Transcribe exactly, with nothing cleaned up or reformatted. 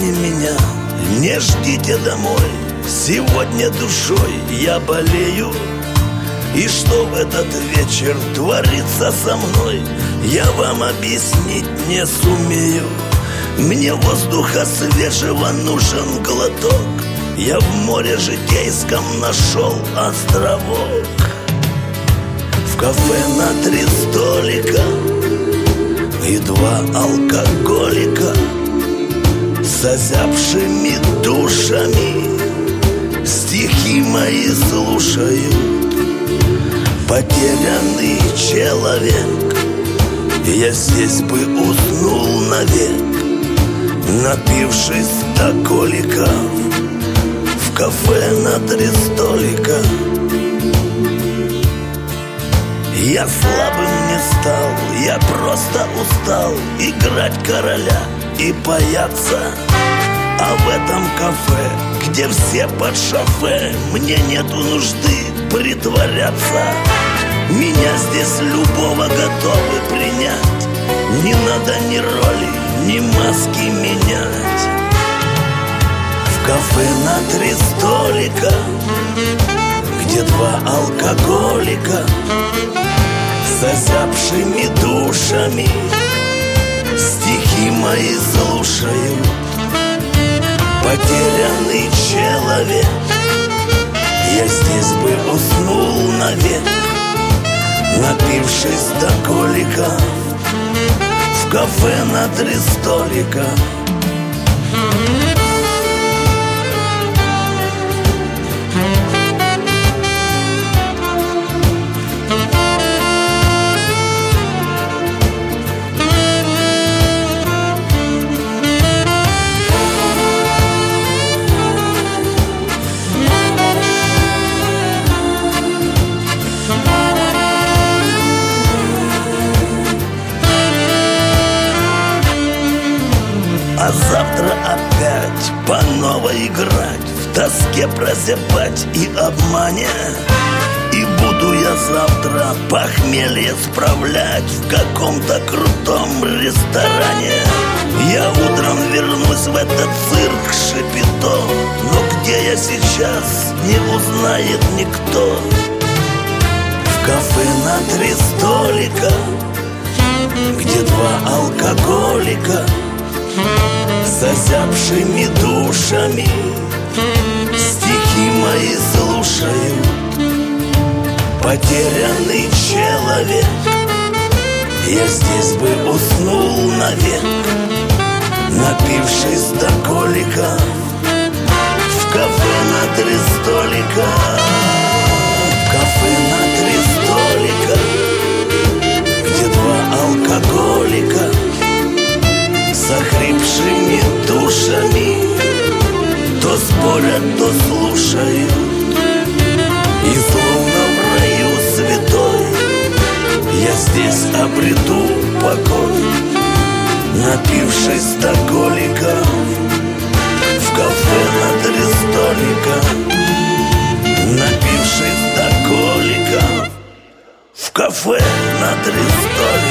сегодня меня не ждите домой. Сегодня душой я болею, и что в этот вечер творится со мной, я вам объяснить не сумею. Мне воздуха свежего нужен глоток, я в море житейском нашел островок. В кафе на три столика и два алкоголика с озябшими душами стихи мои слушают. Потерянный человек, я здесь бы уснул навек, напившись до коликов в кафе на три столика. Я слабым не стал, я просто устал играть короля и бояться. А в этом кафе, где все под шофе, мне нету нужды притворяться. Меня здесь любого готовы принять, не надо ни роли, ни маски менять. В кафе на три столика, где два алкоголика с озябшими душами стихи мои слушают. Потерянный человек, я здесь бы уснул навек, напившись до коликов в кафе на три столика. А завтра опять по новой играть, в тоске прозябать и обмане. И буду я завтра похмелье справлять в каком-то крутом ресторане. Я утром вернусь в этот цирк Шапито, но где я сейчас, не узнает никто. В кафе на три столика, где два алкоголика с озябшими душами стихи мои слушают. Потерянный человек, я здесь бы уснул навек, напившись до коликов в кафе на три столика. В кафе на три столика, где два алкоголика с охрипшими душами то спорят, то слушают. И словно в раю святой я здесь обрету покой, напившись до коликов в кафе на три столика. Напившись до коликов в кафе на три столика.